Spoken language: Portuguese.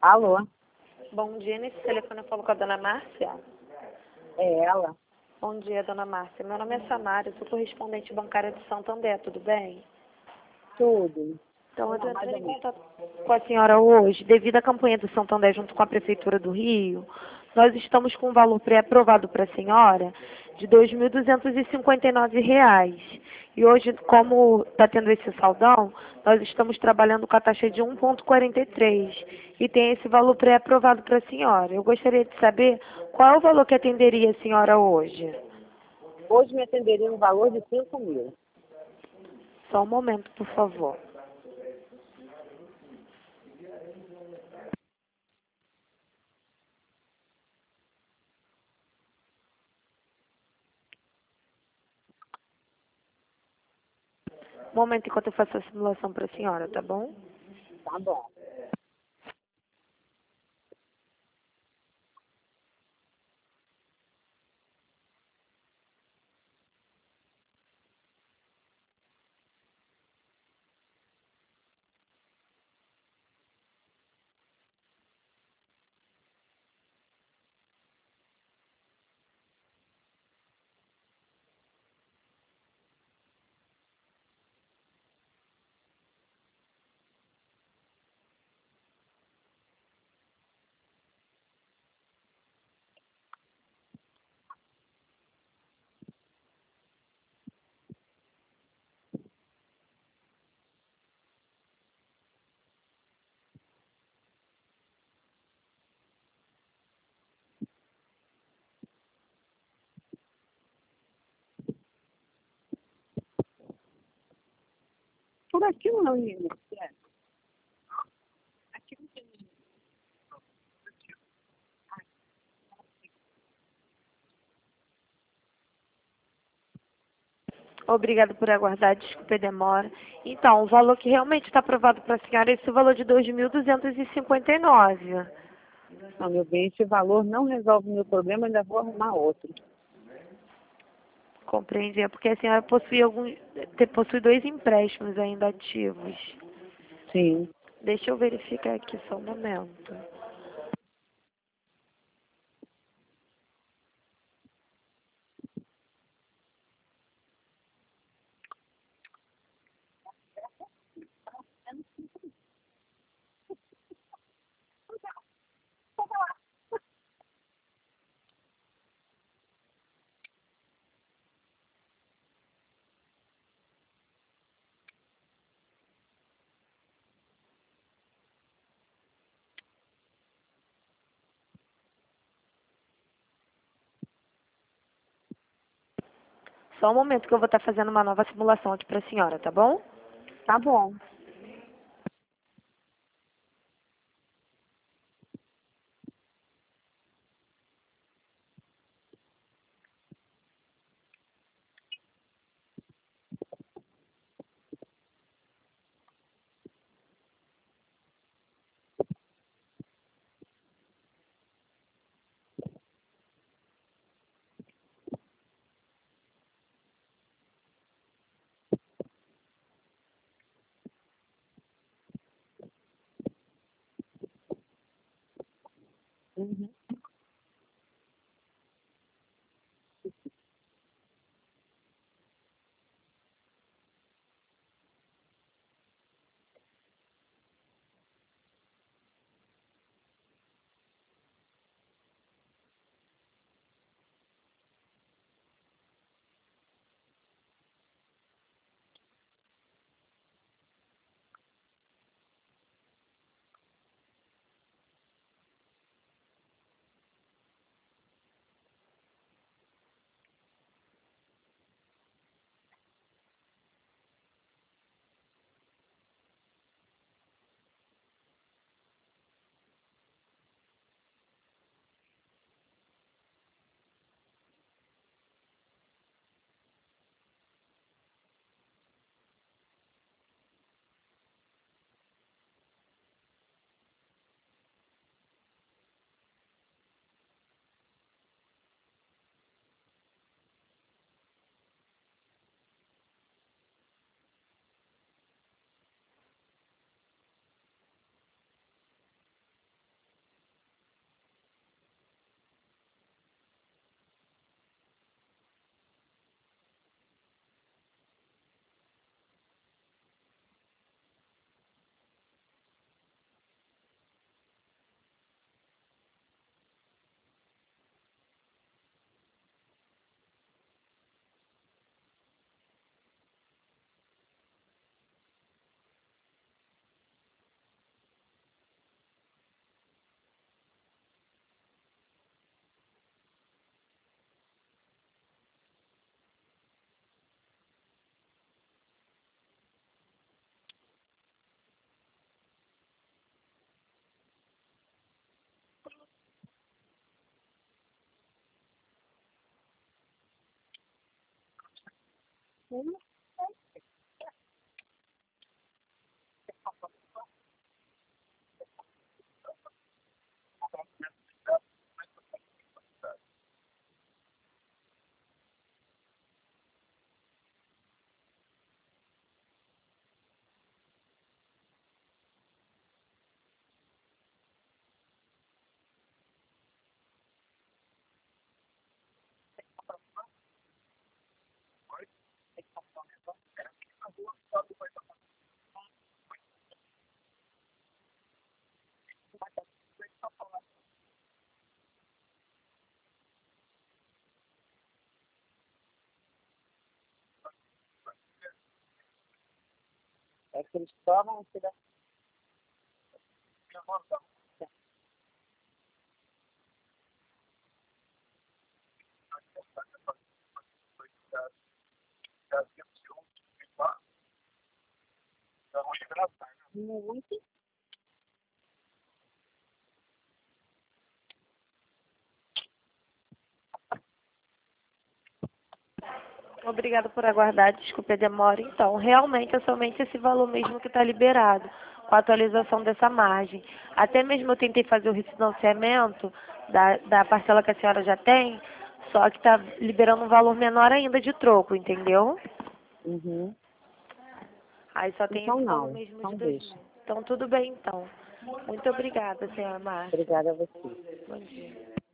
Alô, Bom dia, nesse telefone eu falo com a dona Márcia. é ela? Bom dia, dona Márcia. Meu nome é Samara, eu sou correspondente bancária de Santander, tudo bem? Tudo. Então, eu estou Mais entrando ou em menos. contato com a senhora hoje, devido à campanha do Santander junto com a Prefeitura do Rio. Nós estamos com um valor pré-aprovado para a senhora de R$ 2.259. E hoje, como está tendo esse saldão, nós estamos trabalhando com a taxa de 1,43 e tem esse valor pré-aprovado para a senhora. Eu gostaria de saber qual é o valor que atenderia a senhora hoje. Hoje me atenderia um valor de 5.000. Só um momento, por favor. Um momento enquanto eu faço a simulação para a senhora, tá bom? Tá bom. Por aqui não, menina. Aqui não tem. Obrigada por aguardar, desculpe a demora. Então, o valor que realmente está aprovado para a senhora é esse valor de 2.259. Não, meu bem, esse valor não resolve o meu problema, ainda vou arrumar outro. Compreendi, é porque a senhora possui dois empréstimos ainda ativos. Sim. Deixa eu verificar aqui só um momento. Só um momento que eu vou estar fazendo uma nova simulação aqui para a senhora, tá bom? Tá bom. Uhum. É que eles tomam tirar. Muito. Obrigada por aguardar, desculpe a demora. Então, realmente é somente esse valor mesmo que está liberado, com a atualização dessa margem. Até mesmo eu tentei fazer o refinanciamento da parcela que a senhora já tem, só que está liberando um valor menor ainda de troco, entendeu? Uhum. Aí só tem Então esse valor não, mesmo de então 2 deixa. mil. Então, tudo bem, então. Muito obrigada, senhora Márcia. Obrigada a você. Bom dia.